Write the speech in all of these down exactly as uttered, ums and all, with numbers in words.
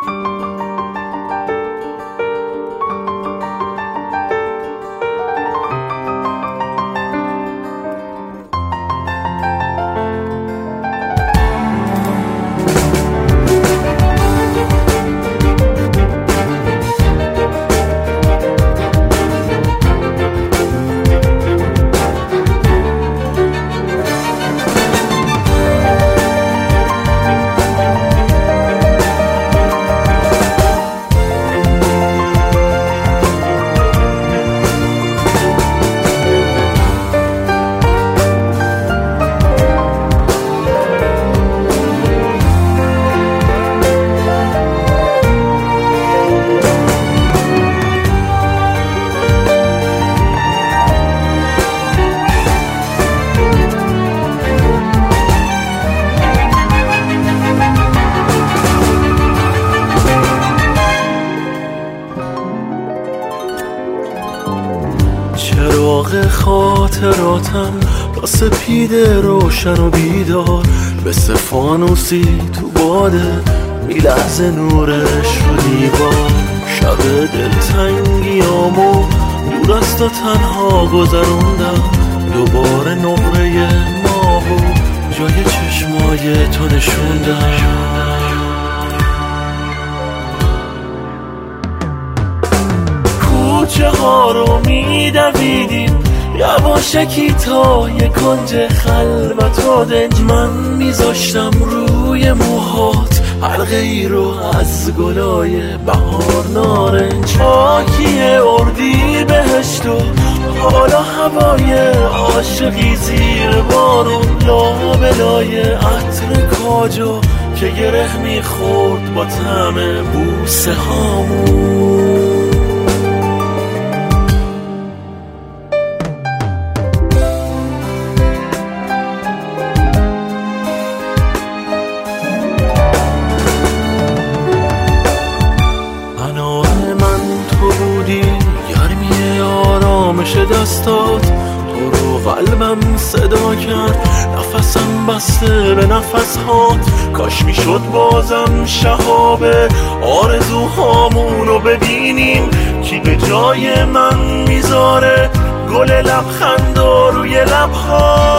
چراغ خاطراتم تا سپیده روشن و بیدار، مثل فانوسی تو باده میلرزه نورش رو دیوار. شب دلتنگیامو دور از تو تنها گذروندم، دوباره نقره ماهو جای چشمای تو نشوندم. کوچه ها رو میدویدیم یواشکی تا یک کنج خلوت و دنج، من میذاشتم روی موهات حلقه ای رو از گلای بهار نارنج. خاکی اردی بهشت و حالا هوای عاشقی زیر بارون، لابلای عطر کاجو که گره میخورد با طعم بوسه هامون. دستات تو رو قلبم صدا کرد، نفسم بسته به نفس هات. کاش میشد بازم شهابه آرزوهامون رو ببینیم، کی به جای من میذاره گل لبخند و روی لبها.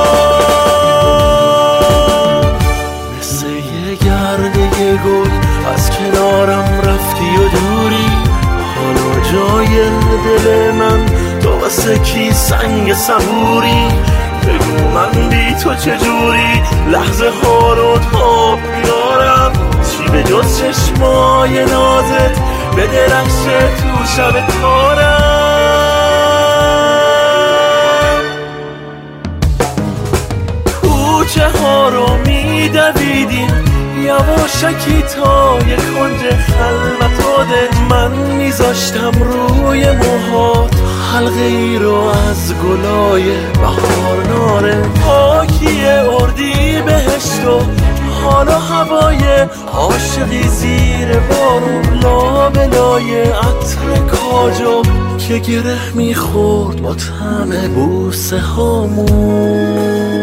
مثل یه گرده گل از کنارم رفتی و دوری، حالا جای دل من تو واسه کی سنگ صبوری. بگو من بی تو چجوری لحظه ها رو تاب بیارم، چی به جز چشمای نازت به درخشه تو شب تارم. کوچه ها رو میدویدیم یواشکی تا یک کنج خلوت و دنج، من میذاشتم روی موهات حلقه ای رو از گلای بهار نارنج. خاکی اردی بهشت و حالا هوای عاشقی زیر بارون، لابلای عطر کاجو که گره میخورد با طعم بوسه هامون.